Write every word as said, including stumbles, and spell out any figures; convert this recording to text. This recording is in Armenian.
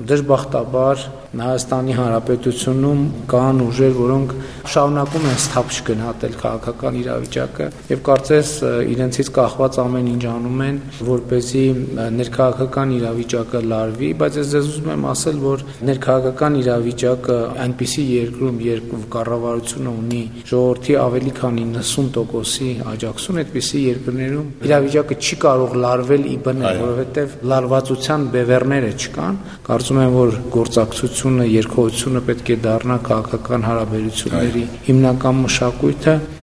դժբախտաբար Հայաստանի Հանրապետությունում կան ուժեր, որոնք շարունակում են սթափ գնահատել քաղաքական իրավիճակը եւ կարծես իրենցից կախված ամեն ինչ անում են, որպեսզի ներքաղաքական իրավիճակը լարվի, բայց ես ձեզ ուզում եմ ասել, որ ներքաղաքական իրավիճակը այնպիսի երկրում, երբ կառավարությունը ունի ժողովրդի ավելի քան իննսուն տոկոսի աջակցություն, այդպիսի երկրներում իրավիճակը չի կարող լարվել ի բնե, որովհետեւ լարվածության բևեռները չկան։ Կարծում եմ, որ գործակցությունը, երկխոսությունը պետք է դառնա քաղաքական հարաբերությունների հիմնական մշակույթը։